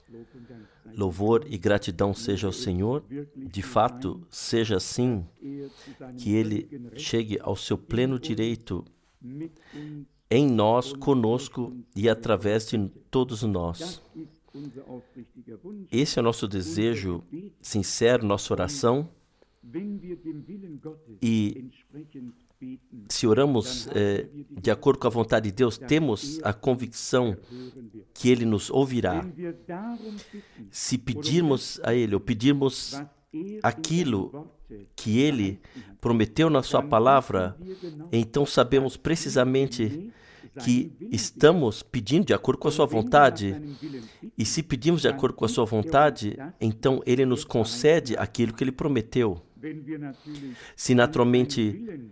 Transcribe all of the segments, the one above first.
Louvor e gratidão seja ao Senhor. De fato, seja assim, que Ele chegue ao seu pleno direito em nós, conosco e através de todos nós. Esse é o nosso desejo sincero, nossa oração. E se oramos de acordo com a vontade de Deus, temos a convicção que Ele nos ouvirá. Se pedirmos a Ele, ou pedirmos aquilo que Ele prometeu na sua palavra, então sabemos precisamente que estamos pedindo de acordo com a sua vontade. E se pedimos de acordo com a sua vontade, então Ele nos concede aquilo que Ele prometeu. Se naturalmente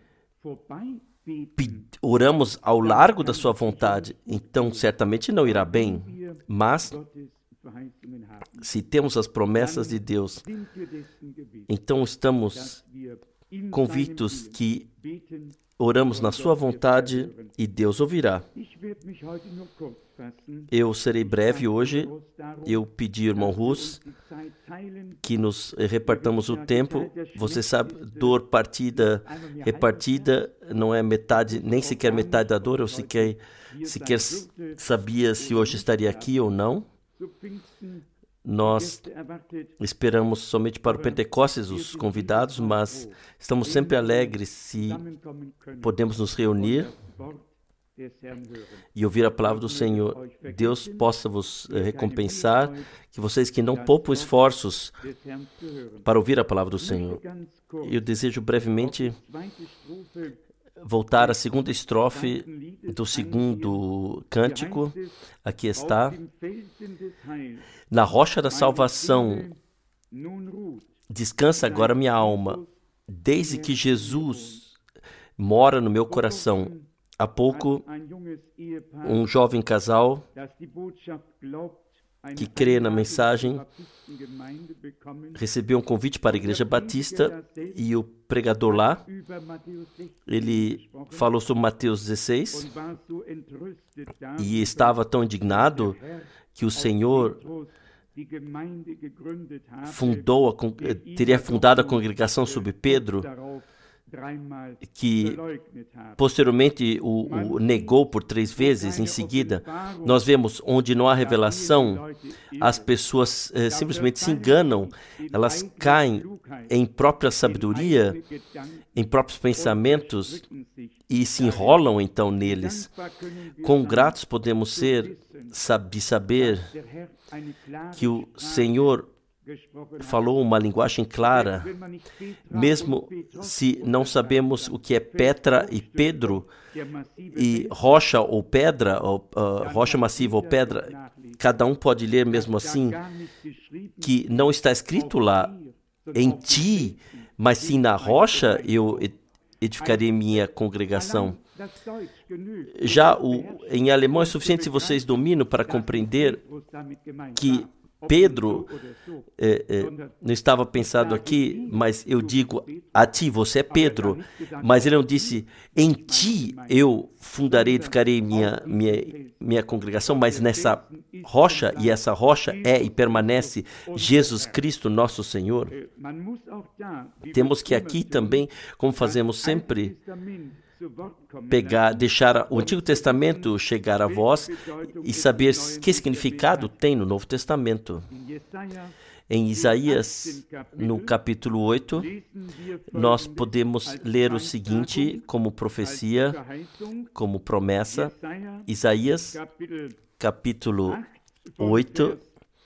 oramos ao largo da sua vontade, então certamente não irá bem. Mas se temos as promessas de Deus, então estamos convictos que oramos na sua vontade e Deus ouvirá. Eu serei breve hoje. Eu pedi ao irmão Rus que nos repartamos o tempo. Você sabe, dor partida, repartida, não é metade, nem sequer metade da dor. Eu sequer sabia se hoje estaria aqui ou não. Nós esperamos somente para o Pentecostes os convidados, mas estamos sempre alegres se podemos nos reunir e ouvir a palavra do Senhor. Deus possa vos recompensar, que vocês que não poupam esforços para ouvir a palavra do Senhor. Eu desejo brevemente voltar à segunda estrofe do segundo cântico. Aqui está. Na rocha da salvação, descansa agora minha alma, desde que Jesus mora no meu coração. Há pouco, um jovem casal que crê na mensagem recebeu um convite para a Igreja Batista e o pregador lá, ele falou sobre Mateus 16 e estava tão indignado que o Senhor teria fundado a congregação sobre Pedro, que posteriormente o negou por 3 vezes em seguida. Nós vemos onde não há revelação, as pessoas simplesmente se enganam, elas caem em própria sabedoria, em próprios pensamentos e se enrolam então neles. Quão gratos podemos ser de saber que o Senhor falou uma linguagem clara, mesmo se não sabemos o que é Petra e Pedro, e rocha ou pedra, rocha massiva ou pedra, cada um pode ler mesmo assim, que não está escrito lá, em ti, mas sim na rocha eu edificarei minha congregação. Já em alemão é suficiente se vocês dominam para compreender que Pedro não estava pensado aqui, mas eu digo a ti, você é Pedro. Mas ele não disse, em ti eu fundarei, edificarei minha congregação, mas nessa rocha, e essa rocha é e permanece Jesus Cristo, nosso Senhor. Temos que aqui também, como fazemos sempre, deixar o Antigo Testamento chegar a vós e saber que significado tem no Novo Testamento. Em Isaías, no capítulo 8, nós podemos ler o seguinte como profecia, como promessa. Isaías, capítulo 8,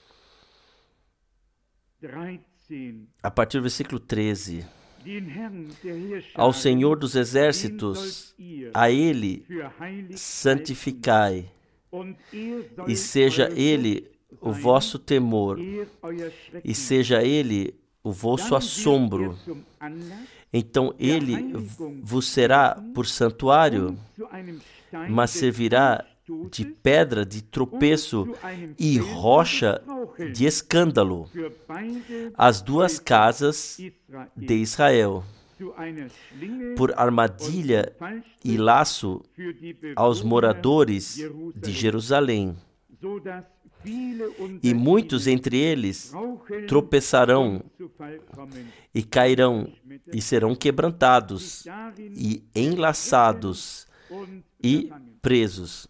a partir do versículo 13. Ao Senhor dos Exércitos, a Ele santificai, e seja Ele o vosso temor, e seja Ele o vosso assombro. Então Ele vos será por santuário, mas servirá de pedra de tropeço e rocha de escândalo as 2 casas de Israel, por armadilha e laço aos moradores de Jerusalém. E muitos entre eles tropeçarão e cairão e serão quebrantados e enlaçados e presos.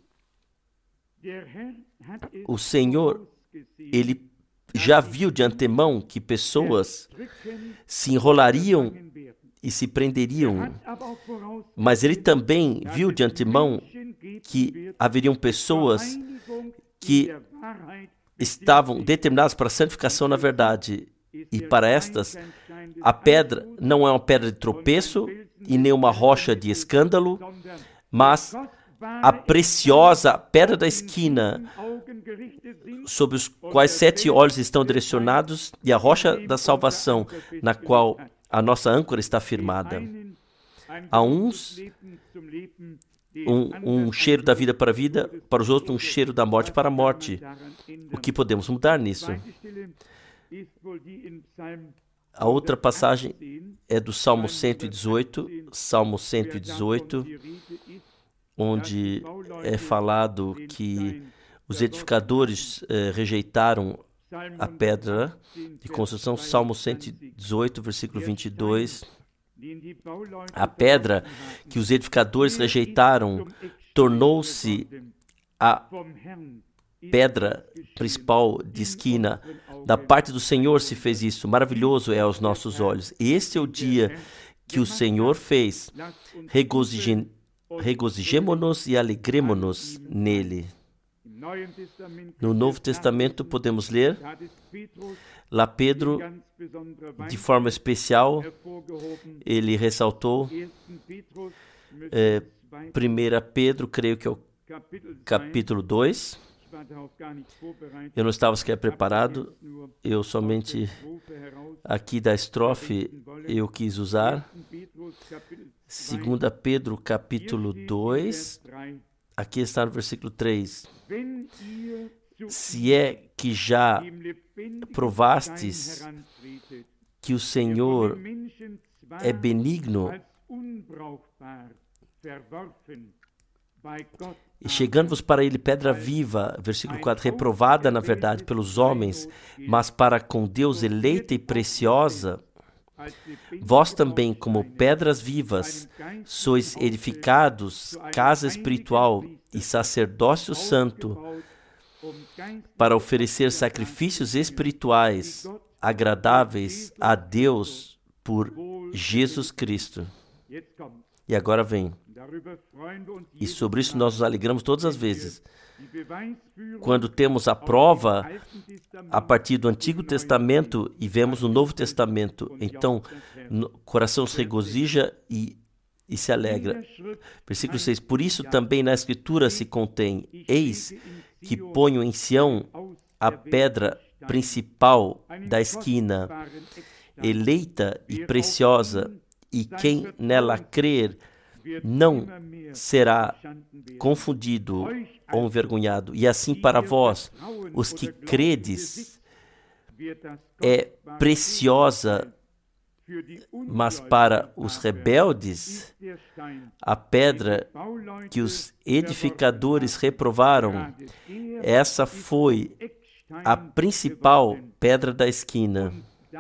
O Senhor, Ele já viu de antemão que pessoas se enrolariam e se prenderiam, mas Ele também viu de antemão que haveriam pessoas que estavam determinadas para a santificação na verdade. E para estas, a pedra não é uma pedra de tropeço e nem uma rocha de escândalo, mas a preciosa pedra da esquina, sobre os quais 7 olhos estão direcionados, e a rocha da salvação, na qual a nossa âncora está firmada. A uns, um cheiro da vida para a vida, para os outros, um cheiro da morte para a morte. O que podemos mudar nisso? A outra passagem é do Salmo 118, onde é falado que os edificadores rejeitaram a pedra de construção. Salmo 118, versículo 22. A pedra que os edificadores rejeitaram tornou-se a pedra principal de esquina. Da parte do Senhor se fez isso. Maravilhoso é aos nossos olhos. Este é o dia que o Senhor fez. Regozijemo-nos e alegremo-nos nele. No Novo Testamento podemos ler lá Pedro, de forma especial, ele ressaltou 1 Pedro, creio que é o capítulo 2. Eu não estava sequer preparado, eu somente aqui da estrofe eu quis usar. 2 Pedro, capítulo 2, aqui está no versículo 3. Se é que já provastes que o Senhor é benigno, e chegando-vos para ele pedra viva, versículo 4, reprovada na verdade pelos homens, mas para com Deus eleita e preciosa, vós também, como pedras vivas, sois edificados, casa espiritual e sacerdócio santo, para oferecer sacrifícios espirituais agradáveis a Deus por Jesus Cristo. E agora vem. E sobre isso nós nos alegramos todas as vezes. Quando temos a prova a partir do Antigo Testamento e vemos no Novo Testamento, então o coração se regozija e se alegra. Versículo 6. Por isso também na Escritura se contém: eis que ponho em Sião a pedra principal da esquina, eleita e preciosa, e quem nela crer não será confundido ou envergonhado. E assim para vós, os que credes, é preciosa, mas para os rebeldes, a pedra que os edificadores reprovaram, essa foi a principal pedra da esquina,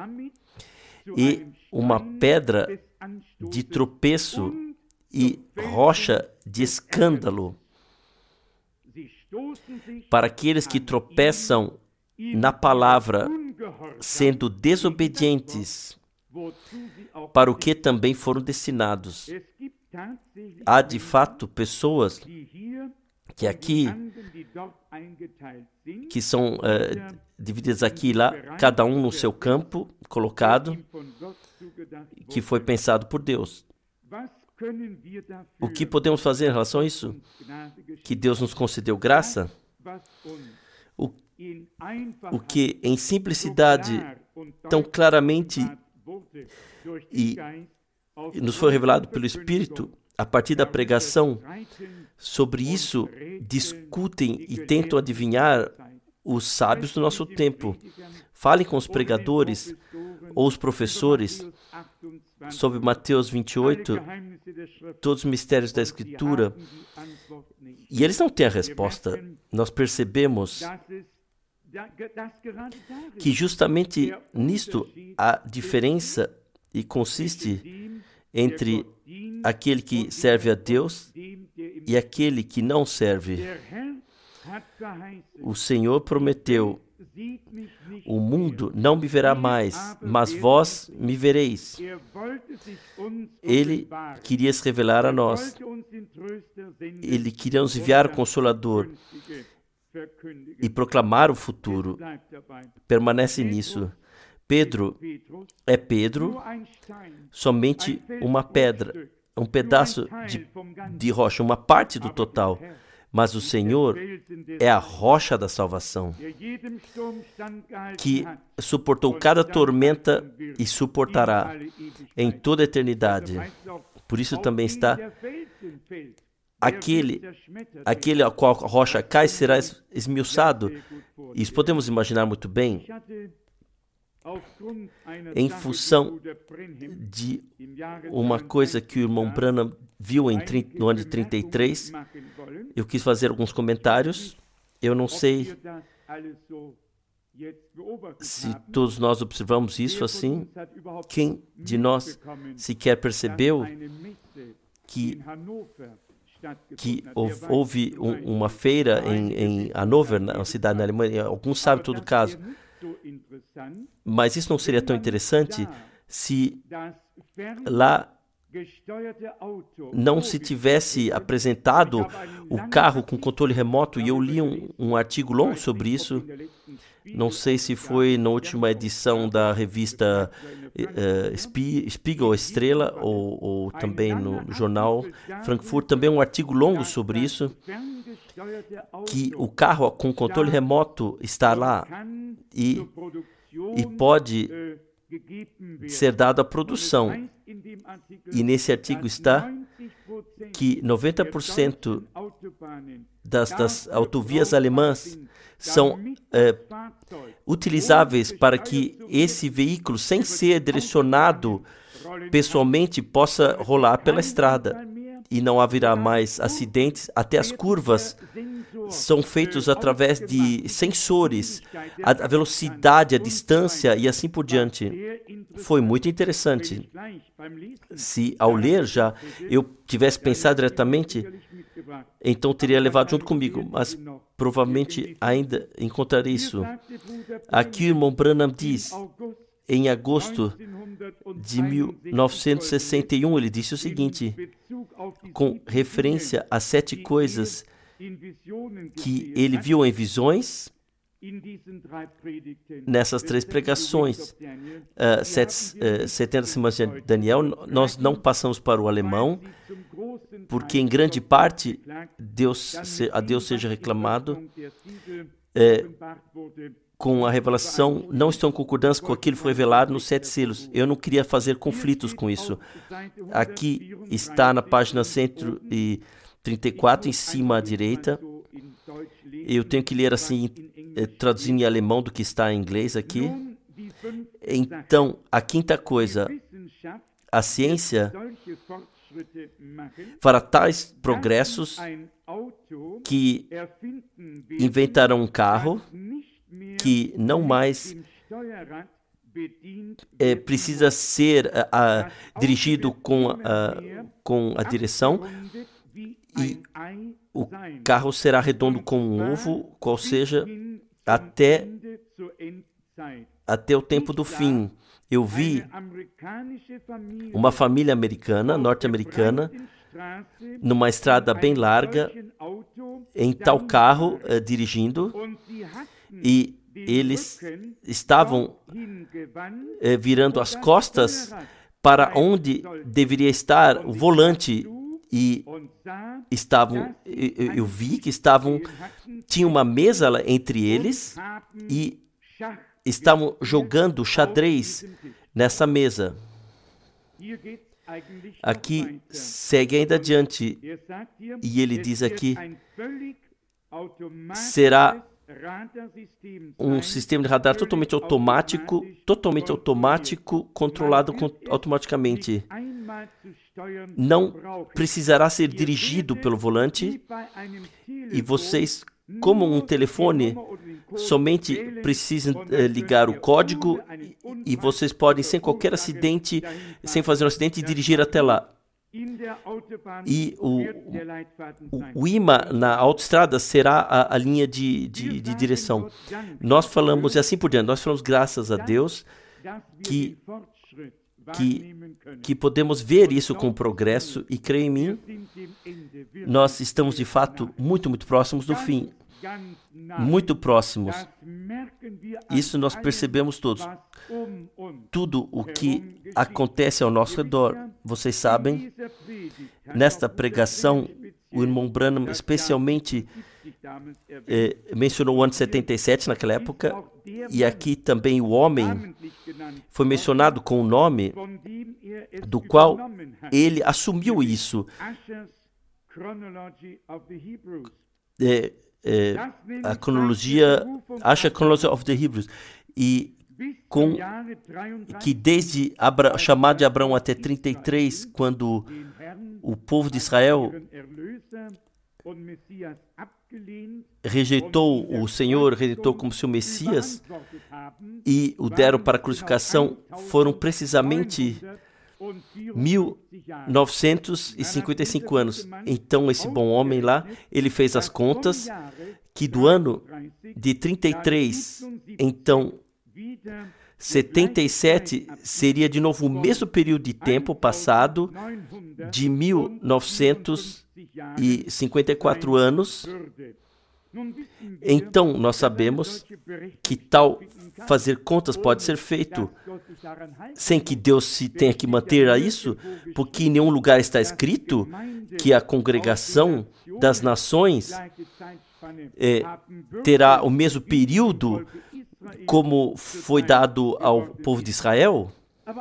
e uma pedra de tropeço e rocha de escândalo para aqueles que tropeçam na palavra, sendo desobedientes, para o que também foram destinados. Há de fato pessoas que aqui, que são divididas aqui e lá, cada um no seu campo colocado, que foi pensado por Deus. O que podemos fazer em relação a isso? Que Deus nos concedeu graça? O que em simplicidade, tão claramente, e nos foi revelado pelo Espírito, a partir da pregação, sobre isso discutem e tentam adivinhar os sábios do nosso tempo. Falem com os pregadores ou os professores sobre Mateus 28, todos os mistérios da Escritura, e eles não têm a resposta. Nós percebemos que justamente nisto a diferença e consiste entre aquele que serve a Deus e aquele que não serve. O Senhor prometeu: o mundo não me verá mais, mas vós me vereis. Ele queria se revelar a nós. Ele queria nos enviar o Consolador e proclamar o futuro. Permanece nisso. Pedro é Pedro, somente uma pedra, um pedaço de rocha, uma parte do total. Mas o Senhor é a rocha da salvação, que suportou cada tormenta e suportará em toda a eternidade. Por isso também está aquele a qual a rocha cai será esmiuçado. Isso podemos imaginar muito bem. Em função de uma coisa que o irmão Branham viu no ano de 33, eu quis fazer alguns comentários. Eu não sei se todos nós observamos isso assim. Quem de nós sequer percebeu que houve uma feira em Hannover, uma cidade na Alemanha? Alguns sabem, em todo caso. Mas isso não seria tão interessante se lá não se tivesse apresentado o carro com controle remoto. E eu li um artigo longo sobre isso. Não sei se foi na última edição da revista Spiegel, Estrela, ou também no jornal Frankfurt. Também um artigo longo sobre isso, que o carro com controle remoto está lá e pode ser dado à produção. E nesse artigo está que 90% das autovias alemãs são utilizáveis para que esse veículo, sem ser direcionado pessoalmente, possa rolar pela estrada. E não haverá mais acidentes. Até as curvas são feitas através de sensores, a velocidade, a distância e assim por diante. Foi muito interessante. Se ao ler já eu tivesse pensado diretamente, então teria levado junto comigo, mas provavelmente ainda encontrarei isso. Aqui o irmão Branham diz, em agosto de 1961, ele disse o seguinte, com referência às 7 coisas que ele viu em visões, nessas 3 pregações, 70 semanas de Daniel. Nós não passamos para o alemão, porque em grande parte a Deus seja reclamado, com a revelação não estão em concordância com aquilo que foi revelado nos 7 selos. Eu não queria fazer conflitos com isso. Aqui está na página 134, em cima à direita. Eu tenho que ler assim, traduzindo em alemão do que está em inglês aqui. Então, a 5ª coisa, a ciência fará tais progressos que inventarão um carro que não mais precisa ser dirigido com a direção, e o carro será redondo como um ovo, qual seja, até o tempo do fim. Eu vi uma família norte-americana, numa estrada bem larga, em tal carro dirigindo, e eles estavam virando as costas para onde deveria estar o volante, e eu vi que tinha uma mesa entre eles e estavam jogando xadrez nessa mesa. Aqui segue ainda adiante, e ele diz aqui, será um sistema de radar totalmente automático, controlado automaticamente. Não precisará ser dirigido pelo volante, e vocês, como um telefone somente precisam ligar o código e vocês podem, sem qualquer acidente, sem fazer um acidente, dirigir até lá. E o imã na autoestrada será a linha de direção. Nós falamos, e assim por diante, nós falamos graças a Deus que podemos ver isso com progresso, e creia em mim, nós estamos de fato muito, muito próximos do fim. Muito próximos. Isso nós percebemos todos. Tudo o que acontece ao nosso redor. Vocês sabem, nesta pregação, o irmão Branham especialmente mencionou o ano 77 naquela época, e aqui também o homem foi mencionado com o nome do qual ele assumiu isso. A cronologia, Asher Chronology of the Hebrews, e que desde chamado de Abraão até 33, quando o povo de Israel rejeitou o Senhor, rejeitou como seu Messias e o deram para a crucificação, foram precisamente 1955 anos. Então esse bom homem lá, ele fez as contas que do ano de 33, então 77 seria de novo o mesmo período de tempo passado de 1954 anos. Então nós sabemos que tal fazer contas pode ser feito sem que Deus se tenha que manter a isso, porque em nenhum lugar está escrito que a congregação das nações terá o mesmo período como foi dado ao povo de Israel.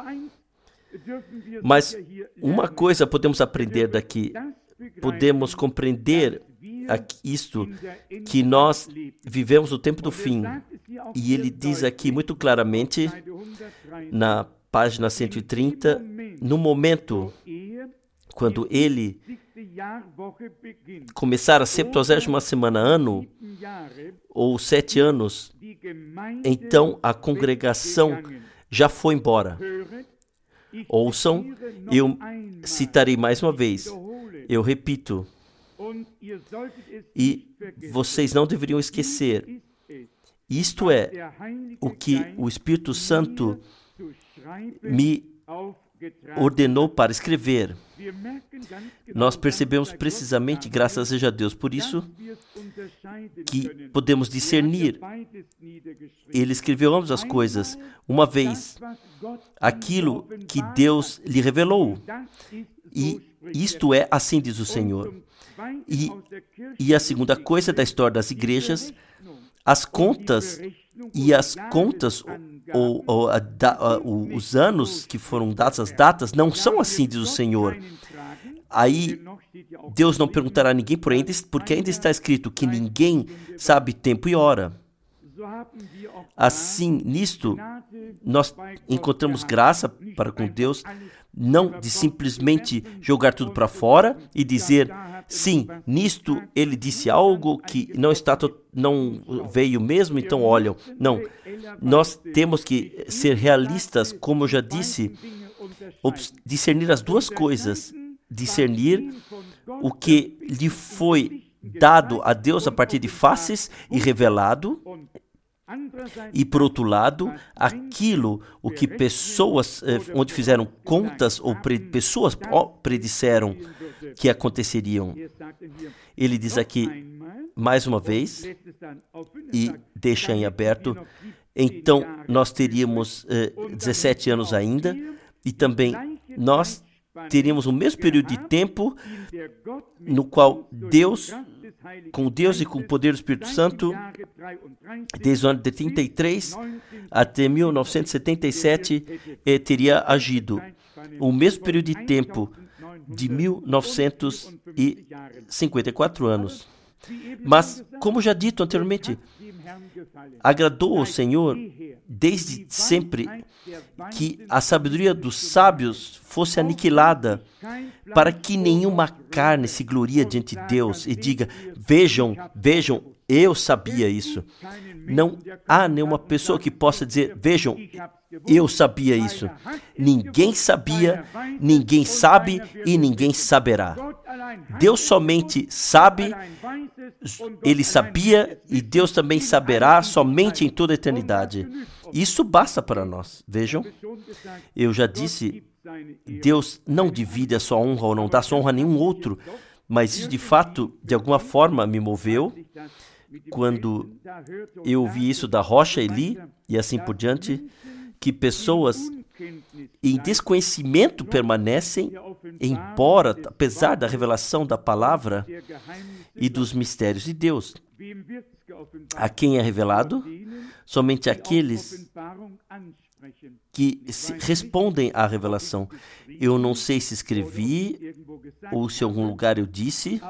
Mas uma coisa podemos aprender daqui, podemos compreender isto, que nós vivemos o tempo do fim. E ele diz aqui muito claramente, na página 130, no momento quando ele começar a 70ª semana ano, ou 7 anos, então a congregação já foi embora. Ouçam, eu citarei mais uma vez, eu repito, e vocês não deveriam esquecer, isto é o que o Espírito Santo me ordenou para escrever. Nós percebemos precisamente, graças seja a Deus, por isso que podemos discernir. Ele escreveu ambas as coisas, uma vez, aquilo que Deus lhe revelou. E isto é, assim diz o Senhor. E a segunda coisa da história das igrejas, as contas, os anos que foram dados, as datas, não são assim, diz o Senhor. Aí Deus não perguntará a ninguém, porque ainda está escrito que ninguém sabe tempo e hora. Assim, nisto, nós encontramos graça para com Deus, não de simplesmente jogar tudo para fora e dizer, sim, nisto ele disse algo que não veio mesmo, então olham. Não, nós temos que ser realistas, como eu já disse, discernir as duas coisas, discernir o que lhe foi dado a Deus a partir de faces e revelado, e por outro lado, o que pessoas, onde fizeram contas, ou pessoas predisseram que aconteceriam. Ele diz aqui, mais uma vez, e deixa em aberto, então nós teríamos 17 anos ainda, e também nós teríamos o mesmo período de tempo no qual Deus, com Deus e com o poder do Espírito Santo, desde o ano de 33 até 1977, teria agido. O mesmo período de tempo de 1954 anos. Mas, como já dito anteriormente, agradou ao Senhor desde sempre que a sabedoria dos sábios fosse aniquilada, para que nenhuma carne se glorie diante de Deus e diga, vejam, Eu sabia isso. Não há nenhuma pessoa que possa dizer, vejam, eu sabia isso. Ninguém sabia, ninguém sabe e ninguém saberá. Deus somente sabe, Ele sabia e Deus também saberá somente em toda a eternidade. Isso basta para nós. Vejam, eu já disse, Deus não divide a sua honra ou não dá sua honra a nenhum outro, mas isso de fato, de alguma forma, me moveu. Quando eu ouvi isso da Rocha e li, e assim por diante, que pessoas em desconhecimento permanecem, embora, apesar da revelação da palavra e dos mistérios de Deus. A quem é revelado? Somente aqueles que respondem à revelação. Eu não sei se escrevi ou se em algum lugar eu disse,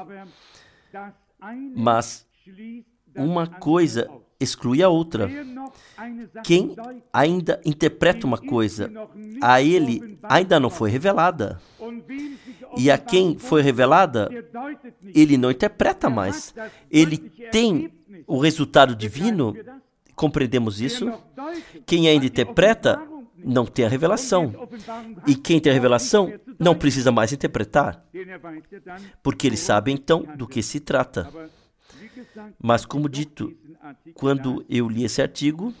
mas uma coisa exclui a outra. Quem ainda interpreta uma coisa, a ele ainda não foi revelada. E a quem foi revelada, ele não interpreta mais. Ele tem o resultado divino, compreendemos isso? Quem ainda interpreta, não tem a revelação. E quem tem a revelação, não precisa mais interpretar. Porque ele sabe então do que se trata. Mas, como dito, quando eu li esse artigo,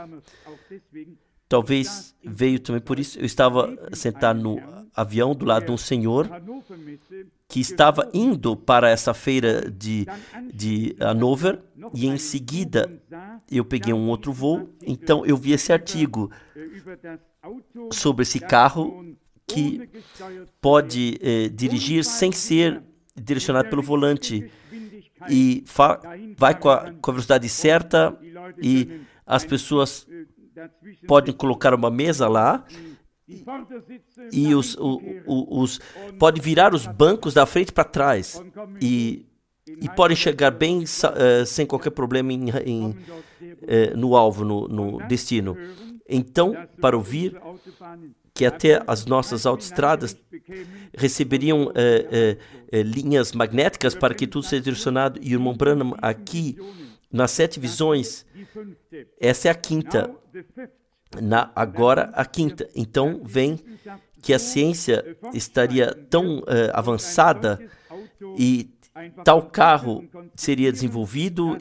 talvez veio também por isso, eu estava sentado no avião do lado de um senhor que estava indo para essa feira de Hannover e em seguida eu peguei um outro voo, então eu vi esse artigo sobre esse carro que pode dirigir sem ser direcionado pelo volante e vai com a velocidade certa e as pessoas podem colocar uma mesa lá e pode virar os bancos da frente para trás e podem chegar bem sem qualquer problema no alvo, no destino. Então, para ouvir que até as nossas autoestradas receberiam linhas magnéticas para que tudo seja direcionado. E o irmão Branham aqui, nas 7 visões, essa é a 5ª. Agora a 5ª. Então, vem que a ciência estaria tão avançada e tal carro seria desenvolvido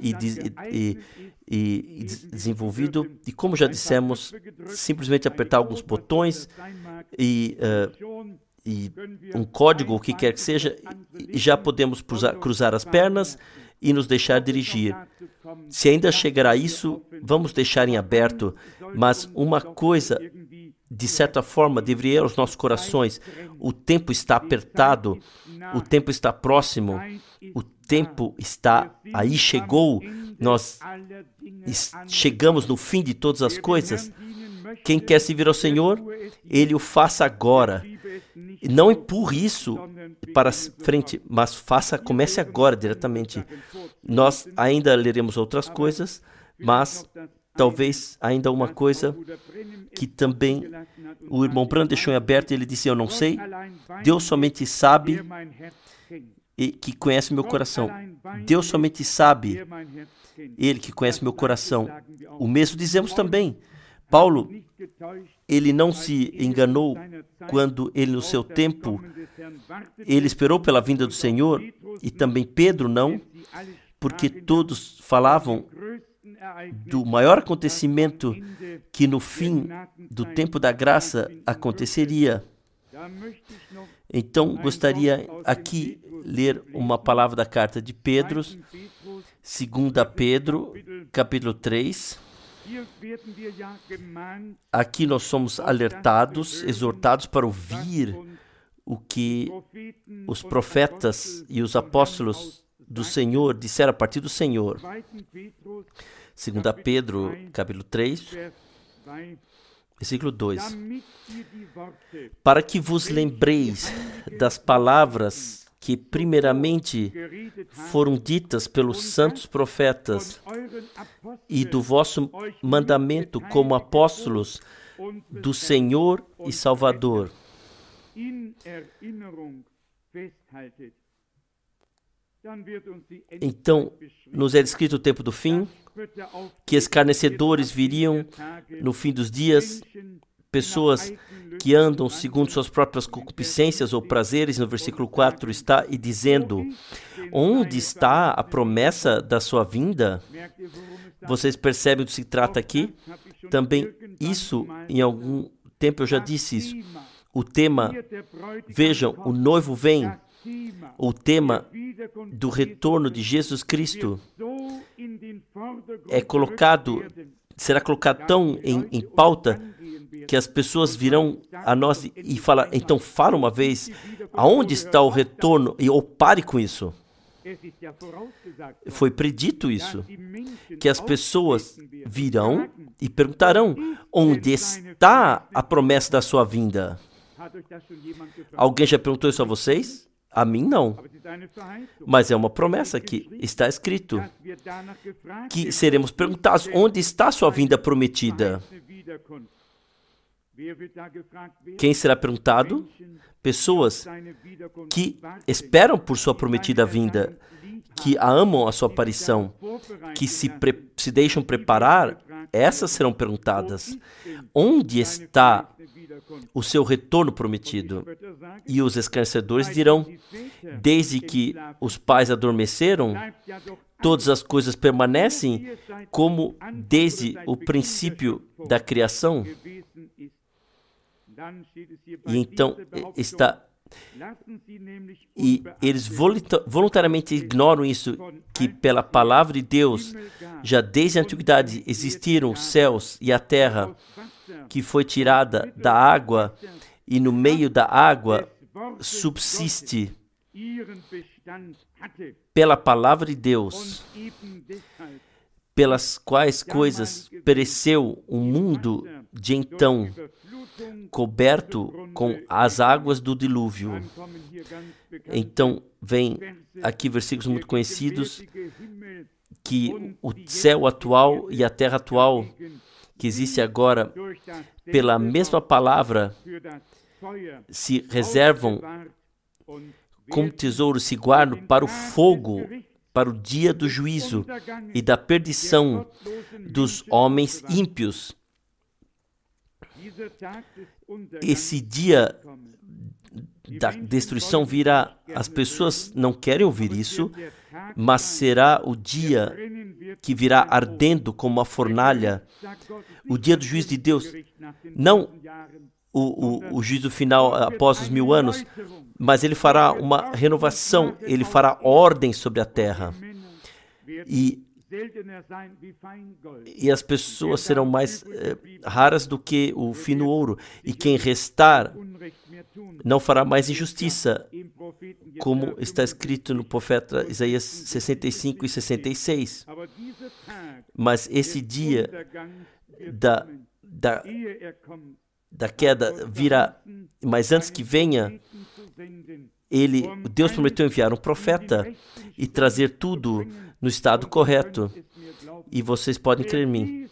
e como já dissemos, simplesmente apertar alguns botões e um código, o que quer que seja, e já podemos cruzar as pernas e nos deixar dirigir. Se ainda chegará a isso, vamos deixar em aberto, mas uma coisa, de certa forma, deveria ir aos nossos corações. O tempo está apertado, o tempo está próximo, o tempo está aí, chegou, nós chegamos no fim de todas as coisas. Quem quer servir ao Senhor, Ele o faça agora. Não empurre isso para frente, mas comece agora diretamente. Nós ainda leremos outras coisas, mas talvez ainda uma coisa que também o irmão Branham deixou em aberto. Ele disse, eu não sei, Deus somente sabe e que conhece meu coração. Deus somente sabe, Ele que conhece meu coração. O mesmo dizemos também. Paulo, ele não se enganou quando ele, no seu tempo, ele esperou pela vinda do Senhor, e também Pedro não, porque todos falavam do maior acontecimento que no fim do tempo da graça aconteceria. Então, gostaria aqui ler uma palavra da carta de Pedro, 2 Pedro, capítulo 3. Aqui nós somos alertados, exortados para ouvir o que os profetas e os apóstolos do Senhor disseram a partir do Senhor. 2 Pedro, capítulo 3, versículo 2. Para que vos lembreis das palavras que primeiramente foram ditas pelos santos profetas e do vosso mandamento como apóstolos do Senhor e Salvador. Então, nos é descrito o tempo do fim, que escarnecedores viriam no fim dos dias, pessoas que andam segundo suas próprias concupiscências ou prazeres. No versículo 4 está e dizendo: onde está a promessa da sua vinda? Vocês percebem do que se trata aqui? Também isso, em algum tempo eu já disse isso. O tema, vejam, o noivo vem. O tema do retorno de Jesus Cristo será colocado tão em pauta que as pessoas virão a nós e falar, então fala uma vez, aonde está o retorno? Ou pare com isso. Foi predito isso, que as pessoas virão e perguntarão, onde está a promessa da sua vinda? Alguém já perguntou isso a vocês? A mim não. Mas é uma promessa que está escrito, que seremos perguntados, onde está a sua vinda prometida? Quem será perguntado? Pessoas que esperam por sua prometida vinda, que amam a sua aparição, que se deixam preparar, essas serão perguntadas. Onde está o seu retorno prometido? E os escarnecedores dirão, desde que os pais adormeceram, todas as coisas permanecem como desde o princípio da criação. E então está... E eles voluntariamente ignoram isso, que pela palavra de Deus, já desde a antiguidade existiram os céus e a terra, que foi tirada da água, e no meio da água subsiste pela palavra de Deus, pelas quais coisas pereceu o mundo de então, coberto com as águas do dilúvio. Então, vem aqui versículos muito conhecidos, que o céu atual e a terra atual, que existe agora, pela mesma palavra, se reservam como tesouro, se guardam para o fogo, para o dia do juízo e da perdição dos homens ímpios. Esse dia da destruição virá. As pessoas não querem ouvir isso, mas será o dia que virá ardendo como uma fornalha, o dia do juízo de Deus. Não o juízo final após os 1000 anos, mas ele fará uma renovação, ele fará ordem sobre a terra. E as pessoas serão mais raras do que o fino ouro. E quem restar não fará mais injustiça, como está escrito no profeta Isaías 65 e 66. Mas esse dia da queda virá, mas antes que venha, Deus prometeu enviar um profeta e trazer tudo no estado correto. E vocês podem crer em mim.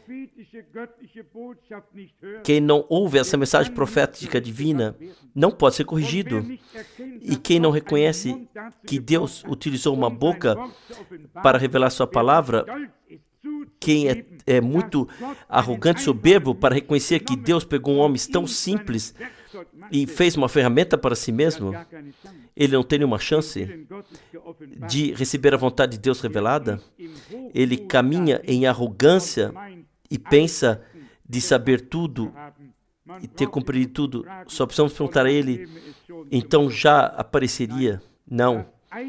Quem não ouve essa mensagem profética divina não pode ser corrigido. E quem não reconhece que Deus utilizou uma boca para revelar sua palavra, quem é muito arrogante e soberbo para reconhecer que Deus pegou um homem tão simples e fez uma ferramenta para si mesmo, ele não tem nenhuma chance de receber a vontade de Deus revelada. Ele caminha em arrogância e pensa de saber tudo e ter compreendido tudo. Só precisamos perguntar a ele, então já apareceria? Não.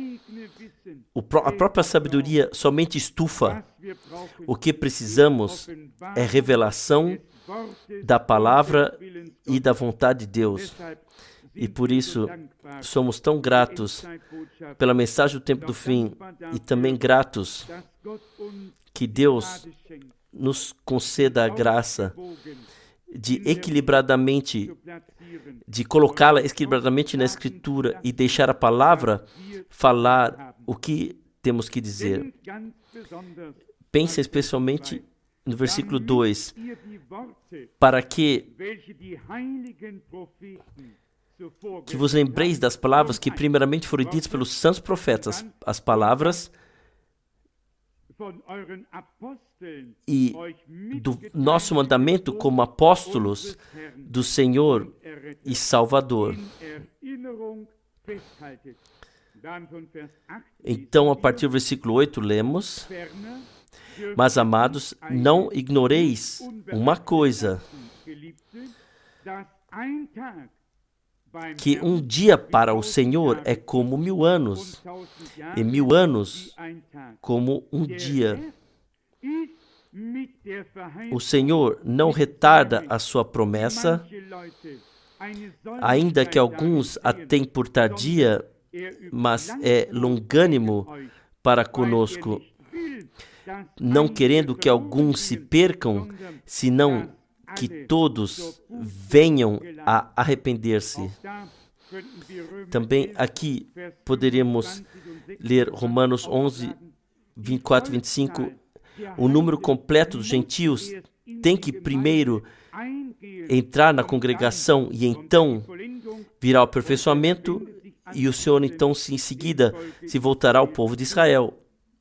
A própria sabedoria somente estufa. O que precisamos é revelação da palavra e da vontade de Deus. E por isso somos tão gratos pela mensagem do tempo do fim e também gratos que Deus nos conceda a graça de equilibradamente, de colocá-la equilibradamente na Escritura e deixar a palavra falar o que temos que dizer. Pense especialmente no versículo 2, para que que vos lembreis das palavras que primeiramente foram ditas pelos santos profetas, as palavras e do nosso mandamento como apóstolos do Senhor e Salvador. Então, a partir do versículo 8, lemos: Mas, amados, não ignoreis uma coisa, que um dia para o Senhor é como 1000 anos, e 1000 anos como um dia. O Senhor não retarda a sua promessa, ainda que alguns a tenham por tardia, mas é longânimo para conosco, não querendo que alguns se percam, senão que todos venham a arrepender-se. Também aqui poderíamos ler Romanos 11, 24 e 25. O número completo dos gentios tem que primeiro entrar na congregação e então virá o aperfeiçoamento, e o Senhor então em seguida se voltará ao povo de Israel.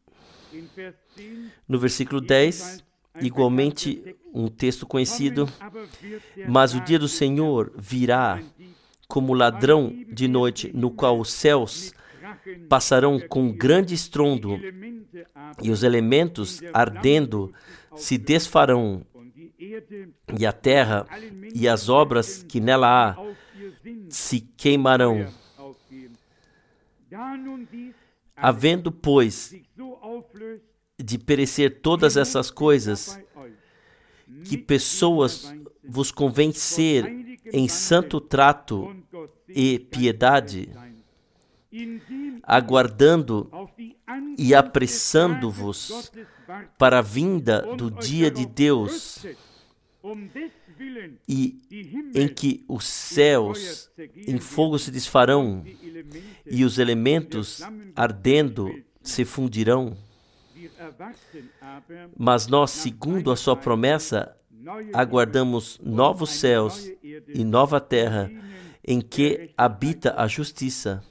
No versículo 10, igualmente um texto conhecido: Mas o dia do Senhor virá como ladrão de noite, no qual os céus passarão com grande estrondo, e os elementos ardendo se desfarão, e a terra e as obras que nela há se queimarão. Havendo, pois, de perecer todas essas coisas, que pessoas vos convencer em santo trato e piedade, aguardando e apressando-vos para a vinda do dia de Deus, e em que os céus em fogo se desfarão e os elementos ardendo se fundirão. Mas nós, segundo a sua promessa, aguardamos novos céus e nova terra, em que habita a justiça.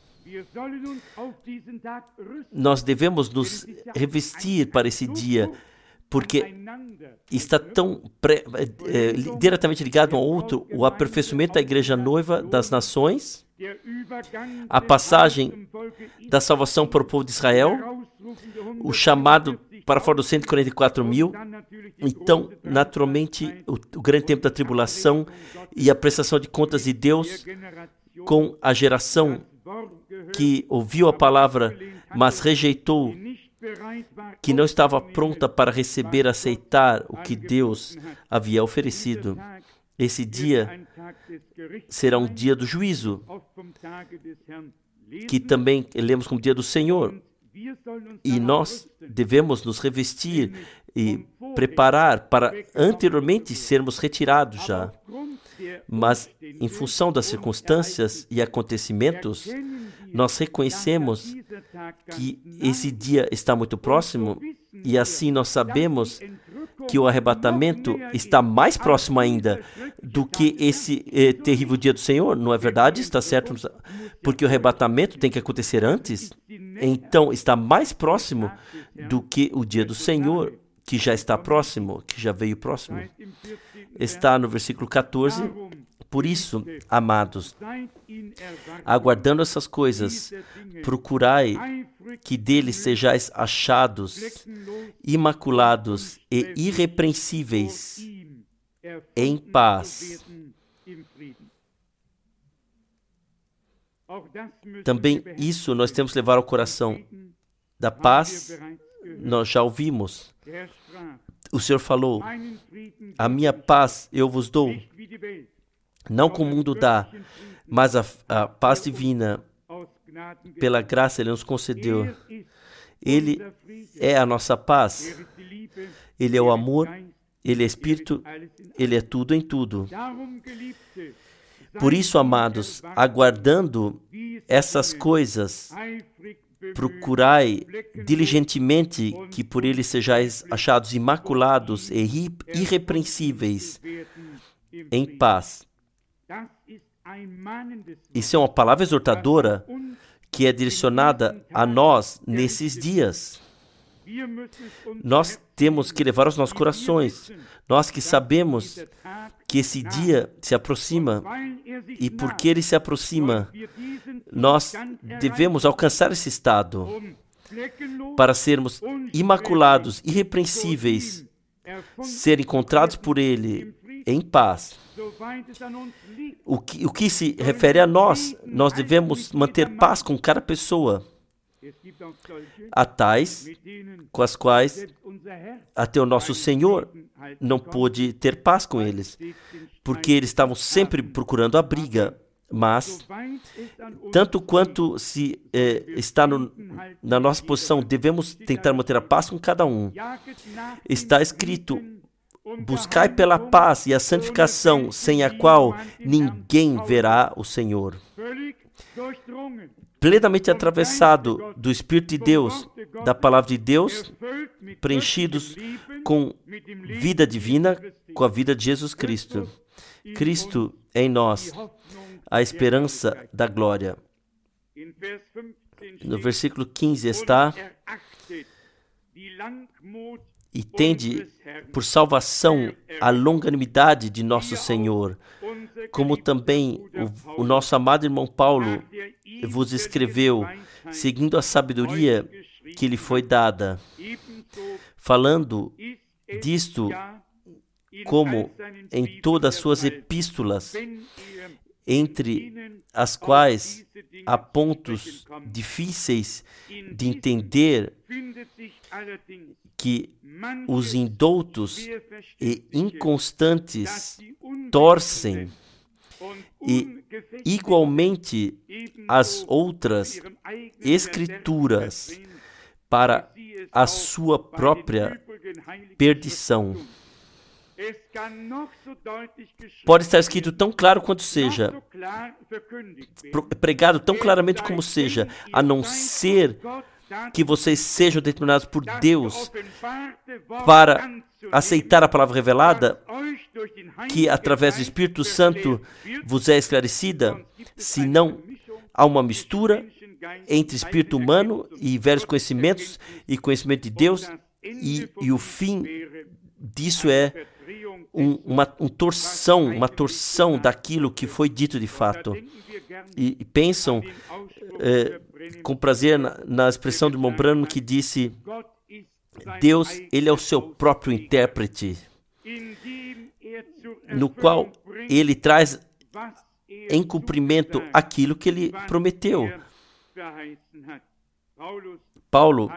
Nós devemos nos revestir para esse dia, porque está tão diretamente ligado ao outro: o aperfeiçoamento da igreja noiva das nações, a passagem da salvação para o povo de Israel, o chamado para fora dos 144 mil, então, naturalmente, o grande tempo da tribulação e a prestação de contas de Deus com a geração que ouviu a palavra, mas rejeitou, que não estava pronta para receber e aceitar o que Deus havia oferecido. Esse dia será um dia do juízo, que também lemos como dia do Senhor. E nós devemos nos revestir e preparar para anteriormente sermos retirados já. Mas, em função das circunstâncias e acontecimentos, nós reconhecemos que esse dia está muito próximo, e assim nós sabemos que o arrebatamento está mais próximo ainda do que esse terrível dia do Senhor. Não é verdade? Está certo? Porque o arrebatamento tem que acontecer antes. Então, está mais próximo do que o dia do Senhor, que já está próximo, que já veio próximo. Está no versículo 14. Por isso, amados, aguardando essas coisas, procurai que deles sejais achados, imaculados e irrepreensíveis, em paz. Também isso nós temos que levar ao coração. Da paz, nós já ouvimos. O Senhor falou: a minha paz eu vos dou, não como o mundo dá, mas a paz divina, pela graça, Ele nos concedeu. Ele é a nossa paz. Ele é o amor, Ele é Espírito, Ele é tudo em tudo. Por isso, amados, aguardando essas coisas, procurai diligentemente que por Ele sejais achados imaculados e irrepreensíveis, em paz. Isso é uma palavra exortadora que é direcionada a nós nesses dias. Nós temos que levar aos nossos corações, nós que sabemos que esse dia se aproxima, e porque ele se aproxima, nós devemos alcançar esse estado para sermos imaculados, irrepreensíveis, ser encontrados por ele em paz. O que se refere a nós, nós devemos manter paz com cada pessoa. Há tais com as quais até o nosso Senhor não pôde ter paz com eles, porque eles estavam sempre procurando a briga. Mas, tanto quanto se está na nossa posição, devemos tentar manter a paz com cada um. Está escrito: buscai pela paz e a santificação, sem a qual ninguém verá o Senhor. Plenamente atravessado do Espírito de Deus, da Palavra de Deus, preenchidos com vida divina, com a vida de Jesus Cristo. Cristo em nós, a esperança da glória. No versículo 15 está: e tende por salvação a longanimidade de nosso Senhor, como também o nosso amado irmão Paulo vos escreveu, seguindo a sabedoria que lhe foi dada, falando disto como em todas as suas epístolas, entre as quais há pontos difíceis de entender, que os indoutos e inconstantes torcem, e igualmente as outras escrituras para a sua própria perdição. Pode estar escrito tão claro quanto seja, pregado tão claramente como seja, a não ser que vocês sejam determinados por Deus para aceitar a palavra revelada, que através do Espírito Santo vos é esclarecida, senão há uma mistura entre espírito humano e velhos conhecimentos e conhecimento de Deus, e o fim disso é uma torção daquilo que foi dito de fato. E pensam com prazer na expressão do irmão Branham, que disse: Deus, ele é o seu próprio intérprete, no qual ele traz em cumprimento aquilo que ele prometeu. Paulo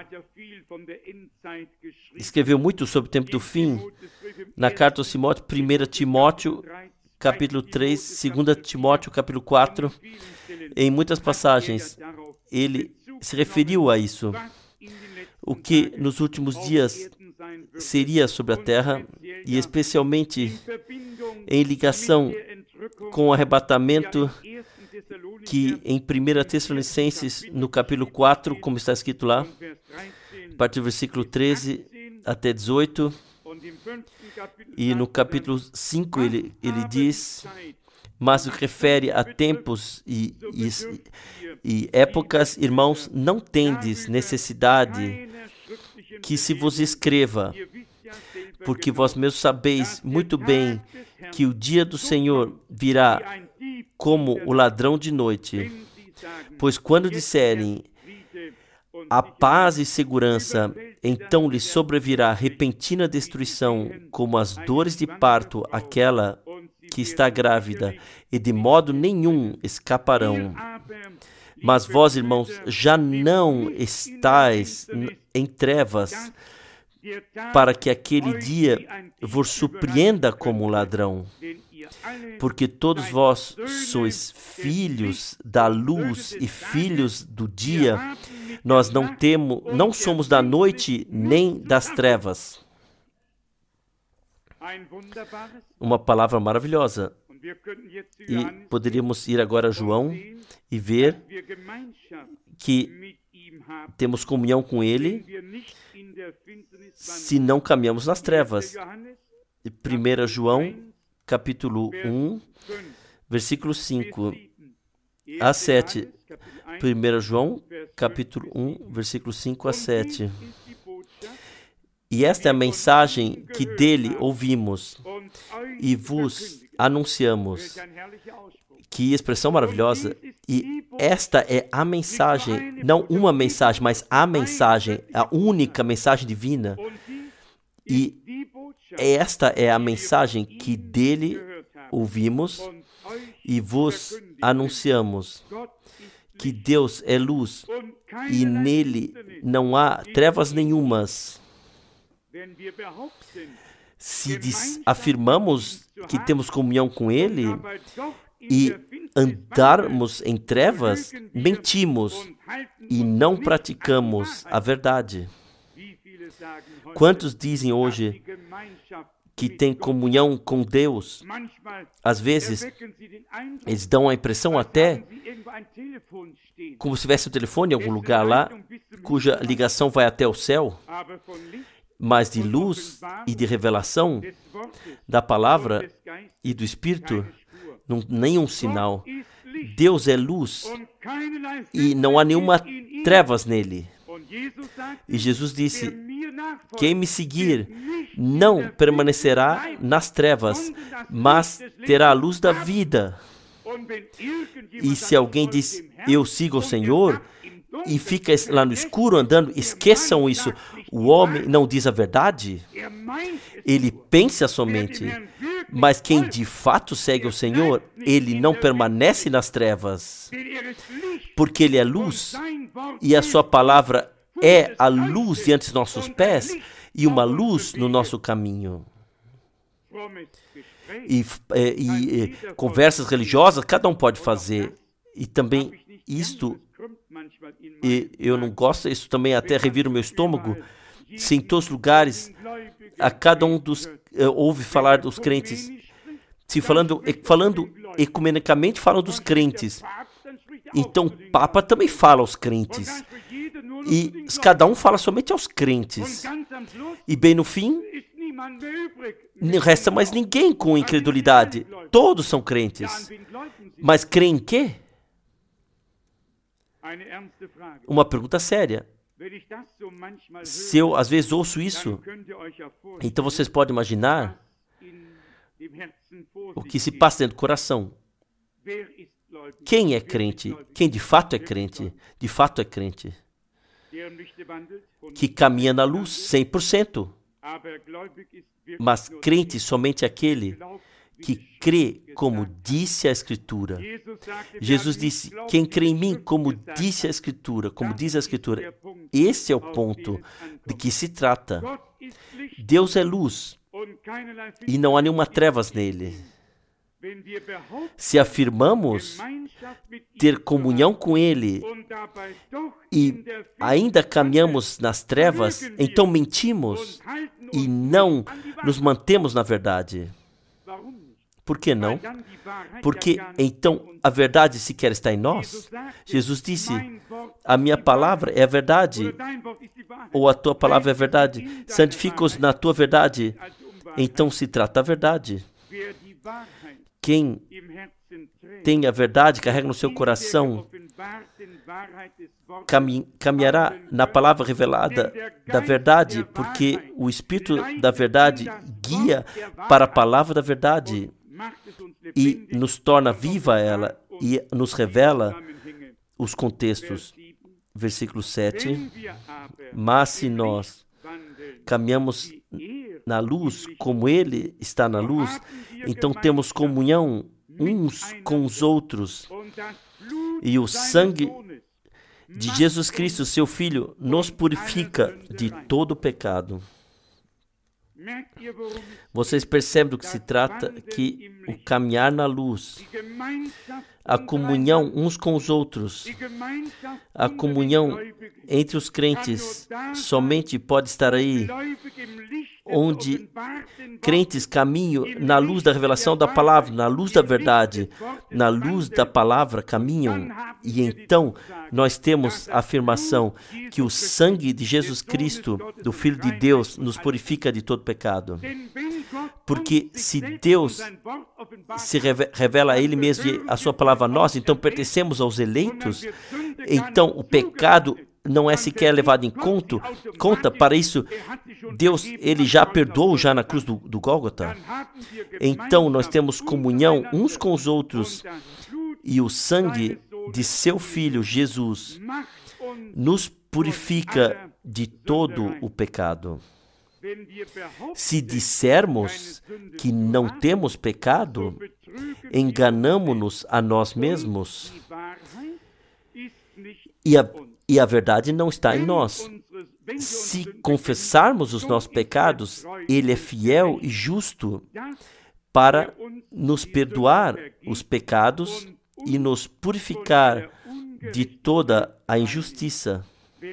escreveu muito sobre o tempo do fim na carta aos Timóteo, 1 Timóteo, capítulo 3, 2 Timóteo, capítulo 4. Em muitas passagens, ele se referiu a isso. O que nos últimos dias seria sobre a terra, e especialmente em ligação com o arrebatamento, que em 1 Tessalonicenses, no capítulo 4, como está escrito lá, a partir do versículo 13 até 18, e no capítulo 5 ele diz: mas o que refere a tempos e épocas, irmãos, não tendes necessidade que se vos escreva, porque vós mesmos sabeis muito bem que o dia do Senhor virá como o ladrão de noite. Pois quando disserem a paz e segurança, então lhes sobrevirá repentina destruição, como as dores de parto àquela que está grávida, e de modo nenhum escaparão. Mas vós, irmãos, já não estáis em trevas, para que aquele dia vos surpreenda como um ladrão. Porque todos vós sois filhos da luz e filhos do dia. Nós não somos da noite nem das trevas. Uma palavra maravilhosa. E poderíamos ir agora a João e ver que temos comunhão com ele se não caminhamos nas trevas. 1 João, capítulo 1, versículo 5 a 7. 1 João, capítulo 1, versículo 5 a 7. E esta é a mensagem que dele ouvimos e vos anunciamos. Que expressão maravilhosa! E esta é a mensagem, não uma mensagem, mas a mensagem, a única mensagem divina. E esta é a mensagem que dele ouvimos e vos anunciamos. Que Deus é luz e nele não há trevas nenhumas. Se afirmamos que temos comunhão com Ele e andarmos em trevas, mentimos e não praticamos a verdade. Quantos dizem hoje que têm comunhão com Deus? Às vezes, eles dão a impressão até como se tivesse um telefone em algum lugar lá, cuja ligação vai até o céu, mas de luz e de revelação da palavra e do Espírito, nenhum sinal. Deus é luz e não há nenhuma trevas nele. E Jesus disse: quem me seguir não permanecerá nas trevas, mas terá a luz da vida. E se alguém diz, eu sigo o Senhor, e fica lá no escuro andando, esqueçam isso. O homem não diz a verdade, ele pensa somente. Mas quem de fato segue o Senhor, ele não permanece nas trevas, porque ele é luz, e a sua palavra é a luz diante dos nossos pés, e uma luz no nosso caminho. E conversas religiosas, cada um pode fazer, e também isto, eu não gosto, isso também até revira o meu estômago, se em todos os lugares, a cada um dos, ouve falar dos crentes, se falando ecumenicamente, falam dos crentes, então o Papa também fala aos crentes, e cada um fala somente aos crentes, e bem no fim, não resta mais ninguém com incredulidade, todos são crentes, mas creem em quê? Uma pergunta séria. Se eu às vezes ouço isso, então vocês podem imaginar o que se passa dentro do coração. Quem é crente? Quem de fato é crente? De fato é crente. Que caminha na luz 100%. Mas crente somente aquele que crê como disse a Escritura. Jesus disse, quem crê em mim, como disse a Escritura, como diz a Escritura. Esse é o ponto de que se trata. Deus é luz e não há nenhuma trevas nele. Se afirmamos ter comunhão com Ele e ainda caminhamos nas trevas, então mentimos e não nos mantemos na verdade. Por que não? Porque então a verdade sequer está em nós. Jesus disse, a minha palavra é a verdade, ou a tua palavra é a verdade. Santifica-os na tua verdade. Então se trata a verdade. Quem tem a verdade, carrega no seu coração, caminhará na palavra revelada da verdade, porque o Espírito da verdade guia para a palavra da verdade e nos torna viva ela e nos revela os contextos. Versículo 7. Mas se nós caminhamos na luz, como Ele está na luz, então temos comunhão uns com os outros. E o sangue de Jesus Cristo, seu Filho, nos purifica de todo pecado. Vocês percebem do que se trata? Que o caminhar na luz, a comunhão uns com os outros, a comunhão entre os crentes, somente pode estar aí, onde crentes caminham na luz da revelação da palavra, na luz da verdade, na luz da palavra caminham. E então nós temos a afirmação que o sangue de Jesus Cristo, do Filho de Deus, nos purifica de todo pecado. Porque se Deus se revela a Ele mesmo e a sua palavra a nós, então pertencemos aos eleitos, então o pecado não é sequer levado em conta. Para isso, Deus, Ele já perdoou já na cruz do Gólgota. Então nós temos comunhão uns com os outros, e o sangue de seu Filho Jesus nos purifica de todo o pecado. Se dissermos que não temos pecado, enganamo-nos a nós mesmos, e a verdade não está em nós. Se confessarmos os nossos pecados, Ele é fiel e justo para nos perdoar os pecados e nos purificar de toda a injustiça.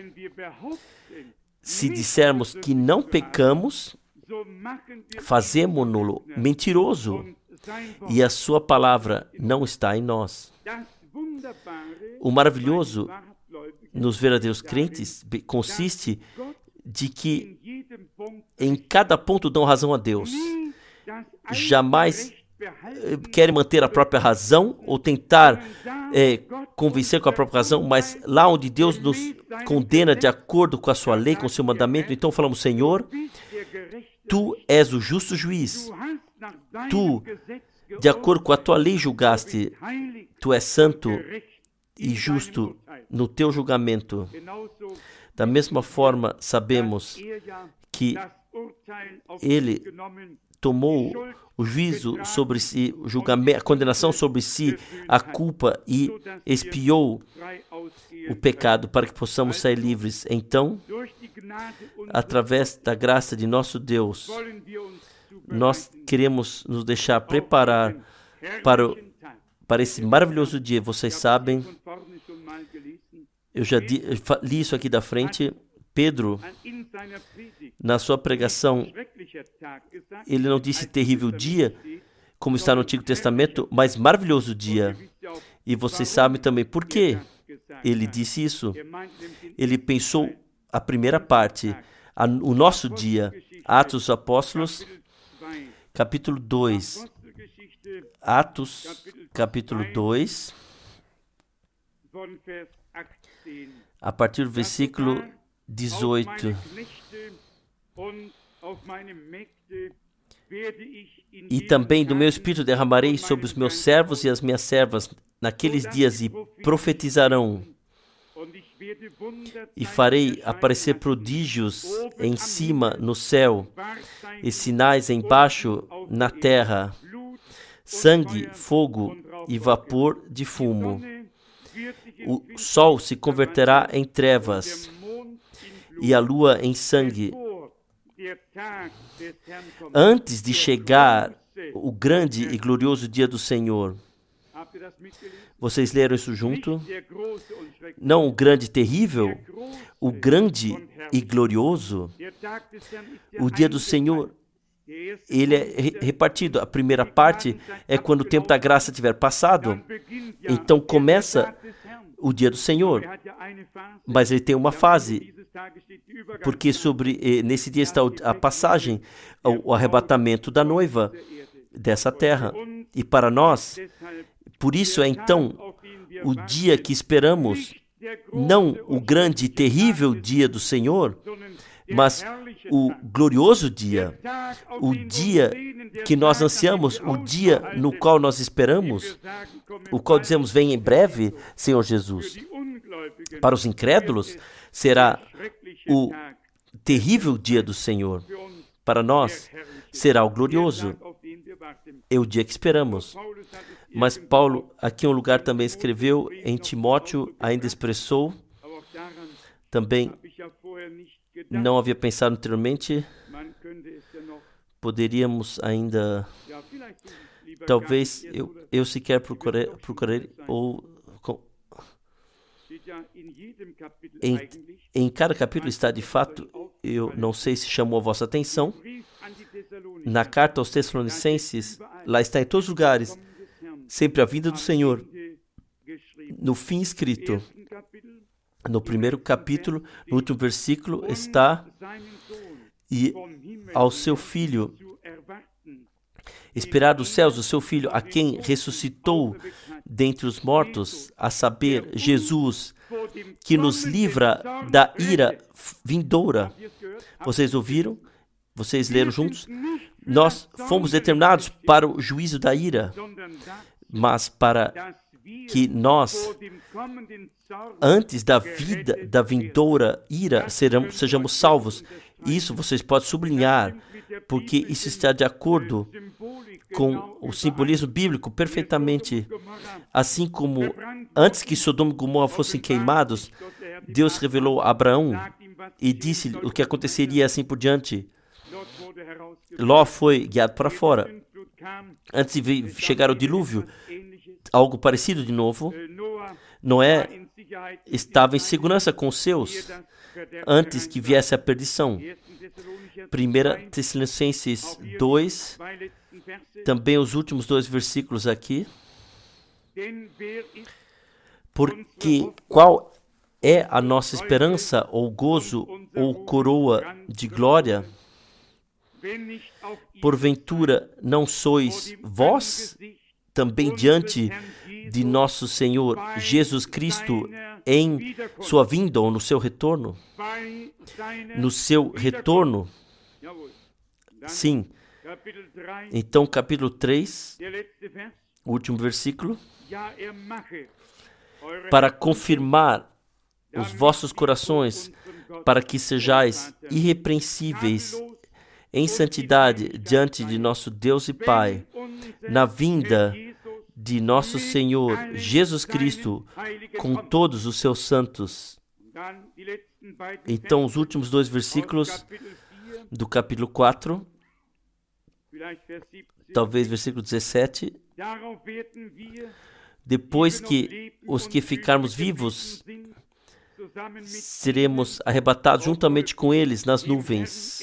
Se dissermos que não pecamos, fazemo-no mentiroso, e a sua palavra não está em nós. O maravilhoso nos verdadeiros crentes consiste de que em cada ponto dão razão a Deus. Jamais querem manter a própria razão ou tentar convencer com a própria razão, mas lá onde Deus nos condena de acordo com a sua lei, com o seu mandamento, então falamos: Senhor, Tu és o justo juiz. Tu, de acordo com a Tua lei, julgaste. Tu és santo e justo no Teu julgamento. Da mesma forma, sabemos que Ele tomou o juízo sobre si, o julgamento, a condenação sobre si, a culpa, e expiou o pecado para que possamos sair livres. Então, através da graça de nosso Deus, nós queremos nos deixar preparar para esse maravilhoso dia. Vocês sabem, eu já li isso aqui da frente. Pedro, na sua pregação, ele não disse terrível dia, como está no Antigo Testamento, mas maravilhoso dia. E vocês sabem também por que ele disse isso. Ele pensou a primeira parte, o nosso dia. Atos dos Apóstolos, capítulo 2. Atos, capítulo 2, a partir do versículo 18. E também do meu espírito derramarei sobre os meus servos e as minhas servas naqueles dias, e profetizarão. E farei aparecer prodígios em cima no céu, e sinais embaixo na terra, sangue, fogo e vapor de fumo. O sol se converterá em trevas e a lua em sangue, antes de chegar o grande e glorioso dia do Senhor. Vocês leram isso junto? Não o grande e terrível, o grande e glorioso. O dia do Senhor, ele é repartido. A primeira parte é quando o tempo da graça tiver passado. Então começa o dia do Senhor. Mas ele tem uma fase, porque nesse dia está a passagem, o arrebatamento da noiva dessa terra. E para nós, por isso é então o dia que esperamos, não o grande e terrível dia do Senhor, mas o glorioso dia, o dia que nós ansiamos, o dia no qual nós esperamos, o qual dizemos: vem em breve, Senhor Jesus. Para os incrédulos, será o terrível dia do Senhor. Para nós, será o glorioso. É o dia que esperamos. Mas Paulo, aqui em um lugar também escreveu, em Timóteo, ainda expressou, também não havia pensado anteriormente, poderíamos ainda, talvez, eu sequer procurei, ou em cada capítulo está de fato, eu não sei se chamou a vossa atenção, na carta aos Tessalonicenses, lá está em todos os lugares, sempre a vinda do Senhor, no fim escrito. No primeiro capítulo, no último versículo, está: e ao seu Filho esperar dos céus o seu Filho, a quem ressuscitou dentre os mortos, a saber, Jesus, que nos livra da ira vindoura. Vocês ouviram? Vocês leram juntos? Nós fomos determinados para o juízo da ira, mas para que nós, antes da vida da vindoura ira, sejamos salvos. Isso vocês podem sublinhar, porque isso está de acordo com o simbolismo bíblico perfeitamente. Assim como antes que Sodoma e Gomorra fossem queimados, Deus revelou a Abraão e disse o que aconteceria assim por diante. Ló foi guiado para fora. Antes de chegar o dilúvio, algo parecido de novo. Noé estava em segurança com os seus antes que viesse a perdição. 1 Tessalonicenses 2, também os últimos 2 versículos aqui. Porque qual é a nossa esperança, ou gozo, ou coroa de glória? Porventura não sois vós também diante de nosso Senhor Jesus Cristo em sua vinda ou no seu retorno? No seu retorno? Sim. Então, capítulo 3, o último versículo. Para confirmar os vossos corações, para que sejais irrepreensíveis em santidade diante de nosso Deus e Pai, na vinda de nosso Senhor Jesus Cristo com todos os seus santos. Então, os últimos 2 versículos do capítulo 4, talvez versículo 17. Depois que os que ficarmos vivos, seremos arrebatados juntamente com eles nas nuvens,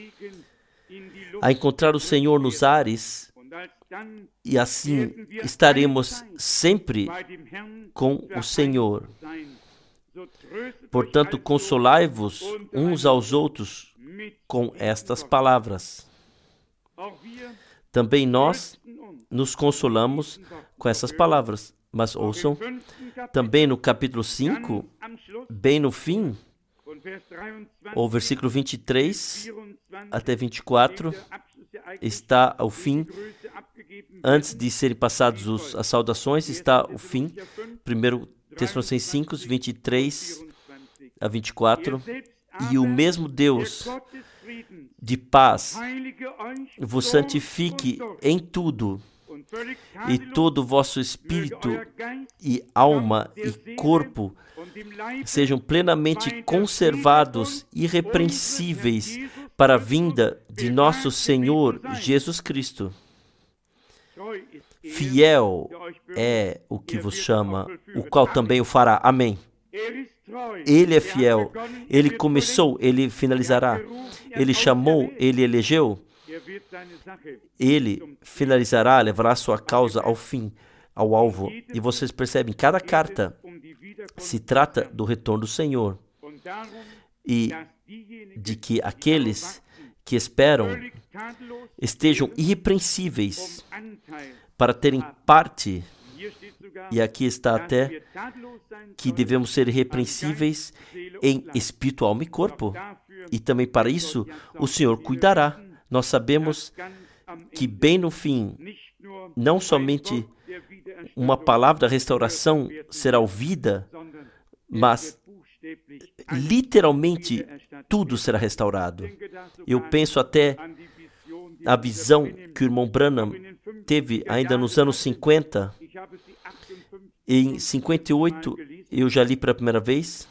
a encontrar o Senhor nos ares, e assim estaremos sempre com o Senhor. Portanto, consolai-vos uns aos outros com estas palavras. Também nós nos consolamos com essas palavras. Mas ouçam, também no capítulo 5, bem no fim, o versículo 23 até 24, está o fim. Antes de serem passados as saudações, está o fim. 1 Tessalonicenses 5, 23 a 24. E o mesmo Deus de paz vos santifique em tudo, e todo o vosso espírito e alma e corpo sejam plenamente conservados, irrepreensíveis, para a vinda de nosso Senhor Jesus Cristo. Fiel é o que vos chama, o qual também o fará. Amém. Ele é fiel. Ele começou, ele finalizará. Ele chamou, ele elegeu. Ele finalizará, levará sua causa ao fim, ao alvo. E vocês percebem, cada carta se trata do retorno do Senhor. E de que aqueles que esperam estejam irrepreensíveis para terem parte. E aqui está até que devemos ser irrepreensíveis em espírito, alma e corpo. E também para isso o Senhor cuidará. Nós sabemos que bem no fim, não somente uma palavra da restauração será ouvida, mas literalmente tudo será restaurado. Eu penso até a visão que o irmão Branham teve ainda nos anos 50. Em 58, eu já li pela primeira vez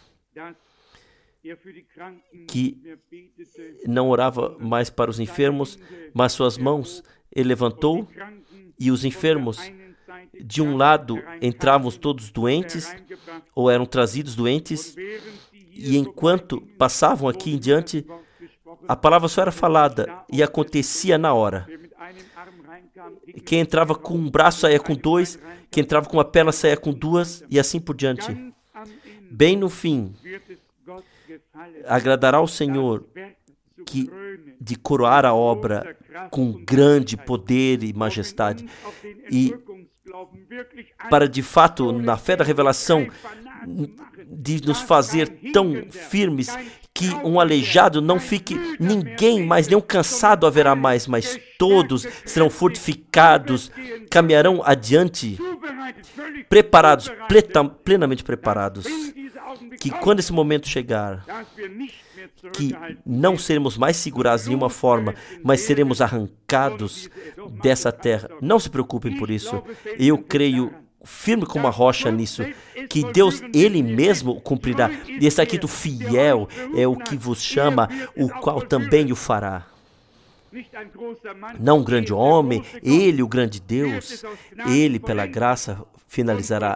que não orava mais para os enfermos, mas suas mãos ele levantou e os enfermos, de um lado, entravam todos doentes, ou eram trazidos doentes, e enquanto passavam aqui em diante, a palavra só era falada e acontecia na hora. Quem entrava com um braço saía com 2, quem entrava com uma perna saía com 2, e assim por diante. Bem no fim, agradará ao Senhor de coroar a obra com grande poder e majestade. E para, de fato, na fé da revelação, de nos fazer tão firmes que um aleijado não fique ninguém mais, nenhum cansado haverá mais, mas todos serão fortificados, caminharão adiante, preparados, plenamente preparados. Que quando esse momento chegar, que não seremos mais segurados de nenhuma forma, mas seremos arrancados dessa terra. Não se preocupem por isso. Eu creio firme como uma rocha nisso, que Deus, Ele mesmo cumprirá. E está aqui do fiel é o que vos chama, o qual também o fará. Não um grande homem, Ele, o grande Deus, Ele, pela graça, finalizará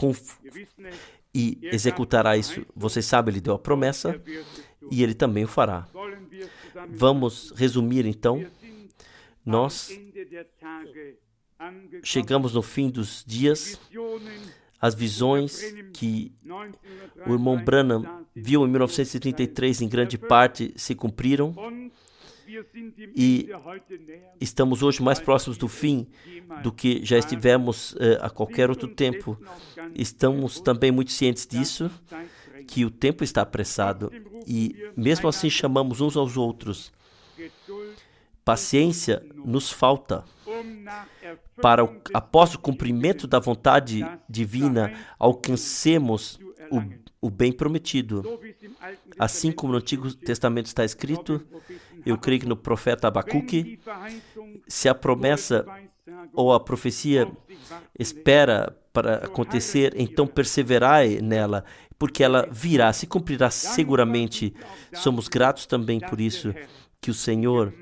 e executará isso. Vocês sabem, Ele deu a promessa e Ele também o fará. Vamos resumir então. Nós chegamos no fim dos dias. As visões que o irmão Branham viu em 1933 em grande parte se cumpriram. E estamos hoje mais próximos do fim do que já estivemos a qualquer outro tempo. Estamos também muito cientes disso, que o tempo está apressado e mesmo assim chamamos uns aos outros. Paciência nos falta para, após o cumprimento da vontade divina, alcancemos o bem prometido. Assim como no Antigo Testamento está escrito, eu creio que no profeta Abacuque, se a promessa ou a profecia espera para acontecer, então perseverai nela, porque ela virá, se cumprirá seguramente. Somos gratos também por isso, que o Senhor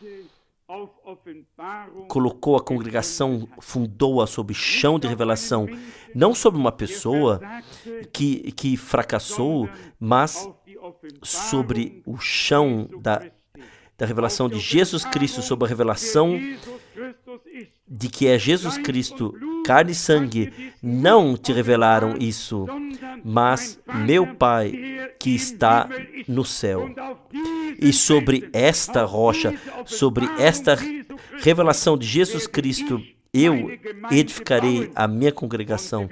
colocou a congregação, fundou-a sobre chão de revelação, não sobre uma pessoa que fracassou, mas sobre o chão da revelação de Jesus Cristo, sobre a revelação de que é Jesus Cristo, carne e sangue, não te revelaram isso, mas meu Pai que está no céu. E sobre esta rocha, sobre esta revelação de Jesus Cristo, eu edificarei a minha congregação.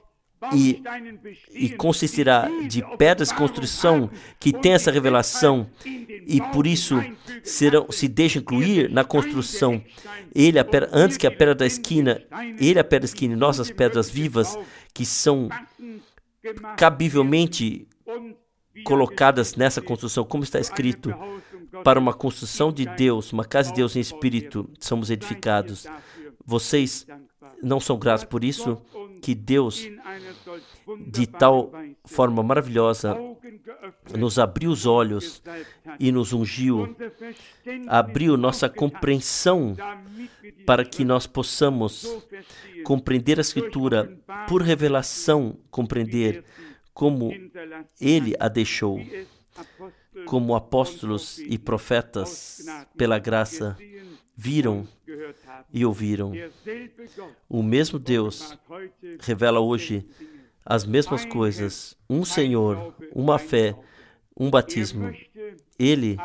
E consistirá de pedras de construção que tem essa revelação e por isso se deixa incluir na construção. Ele, antes que a pedra da esquina, ele a pedra da esquina e nós as pedras vivas que são cabivelmente colocadas nessa construção, como está escrito, para uma construção de Deus, uma casa de Deus em espírito, somos edificados. Vocês não são gratos por isso? Que Deus, de tal forma maravilhosa, nos abriu os olhos e nos ungiu, abriu nossa compreensão para que nós possamos compreender a Escritura, por revelação, compreender como Ele a deixou, como apóstolos e profetas, pela graça, viram e ouviram. O mesmo Deus revela hoje as mesmas coisas, um Senhor, uma fé, um batismo. Ele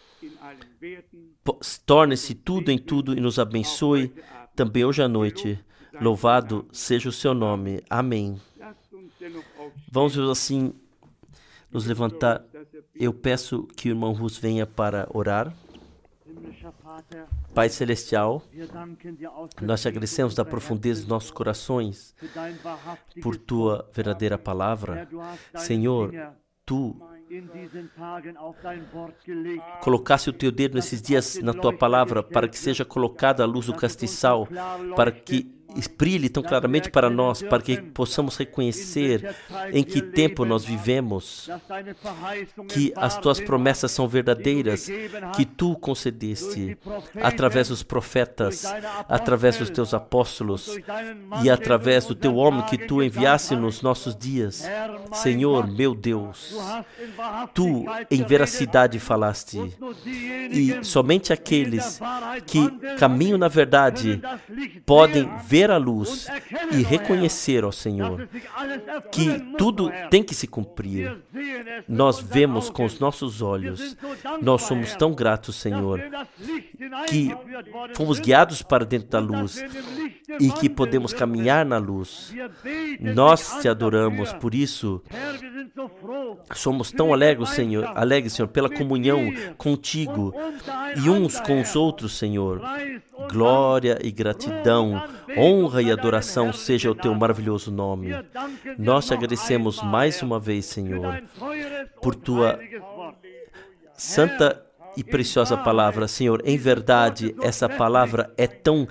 torne-se tudo em tudo e nos abençoe também hoje à noite. Louvado seja o seu nome. Amém. Vamos assim nos levantar. Eu peço que o irmão Rus venha para orar. Pai Celestial, nós te agradecemos da profundeza dos nossos corações por Tua verdadeira palavra. Senhor, Tu colocasse o Teu dedo nesses dias na Tua palavra para que seja colocada a luz do castiçal, para que brilhe tão claramente para nós, para que possamos reconhecer em que tempo nós vivemos, que as Tuas promessas são verdadeiras, que Tu concedeste através dos profetas, através dos Teus apóstolos e através do Teu homem que Tu enviaste nos nossos dias. Senhor, meu Deus, Tu em veracidade falaste, e somente aqueles que caminham na verdade podem ver ver a luz e reconhecer, ó Senhor, que tudo tem que se cumprir. Nós vemos com os nossos olhos. Nós somos tão gratos, Senhor, que fomos guiados para dentro da luz e que podemos caminhar na luz. Nós te adoramos, por isso somos tão alegres, Senhor, pela comunhão contigo e uns com os outros, Senhor. Glória e gratidão, honra e adoração seja o teu maravilhoso nome. Nós te agradecemos mais uma vez, Senhor, por tua santa e preciosa palavra, Senhor. Em verdade, essa palavra é tão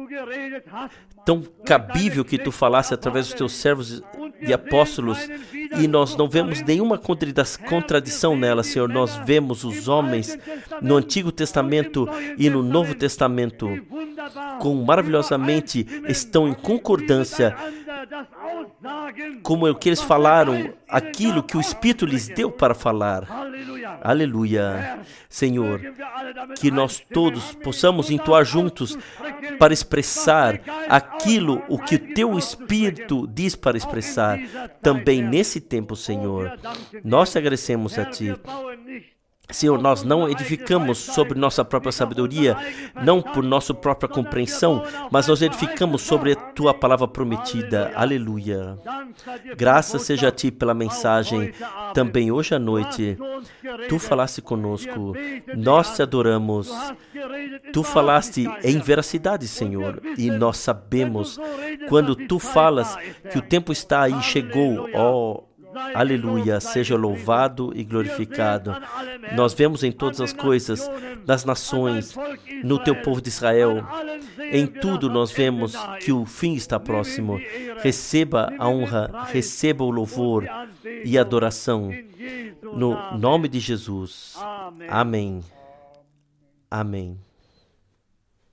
cabível que tu falasse através dos teus servos e apóstolos, e nós não vemos nenhuma contradição nela, Senhor. Nós vemos os homens no Antigo Testamento e no Novo Testamento como maravilhosamente estão em concordância, como é o que eles falaram, aquilo que o Espírito lhes deu para falar. Aleluia. Senhor, que nós todos possamos entoar juntos para expressar aquilo o que o teu Espírito diz para expressar também nesse tempo, Senhor. Nós te agradecemos a ti. Senhor, nós não edificamos sobre nossa própria sabedoria, não por nossa própria compreensão, mas nós edificamos sobre a tua palavra prometida. Aleluia. Graças seja a ti pela mensagem. Também hoje à noite, tu falaste conosco. Nós te adoramos. Tu falaste em veracidade, Senhor, e nós sabemos quando tu falas que o tempo está aí, chegou, ó, aleluia, seja louvado e glorificado. Nós vemos em todas as coisas, nas nações, no teu povo de Israel, em tudo nós vemos que o fim está próximo. Receba a honra, receba o louvor e a adoração, no nome de Jesus. Amém. Amém.